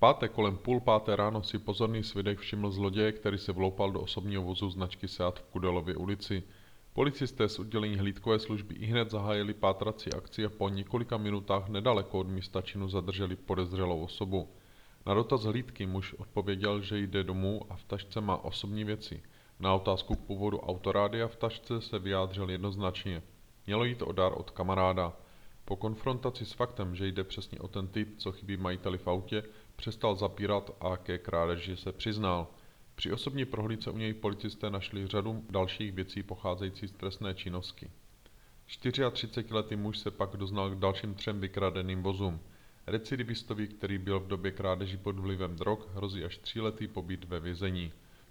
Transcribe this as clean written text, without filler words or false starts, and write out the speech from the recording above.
pátek kolem 4:30 ráno si pozorný svědek všiml zloděje, který se vloupal do osobního vozu značky Seat v Kudelově ulici. Policisté z oddělení hlídkové služby ihned zahájili pátrací akci a po několika minutách nedaleko od místa činu zadrželi podezřelou osobu. Na dotaz hlídky muž odpověděl, že jde domů a v tašce má osobní věci. Na otázku původu autorádia v tašce se vyjádřil jednoznačně. Mělo jít o dar od kamaráda. Po konfrontaci s faktem, že jde přesně o ten typ, co chybí majiteli v autě, přestal zapírat a ke krádeži se přiznal. Při osobní prohlídce u něj policisté našli řadu dalších věcí pocházející z trestné činnosti. 34letý muž se pak doznal k dalším 3 vykradeným vozům. Recidivistovi, který byl v době krádeží pod vlivem drog, hrozí až 3letý pobyt ve vězení.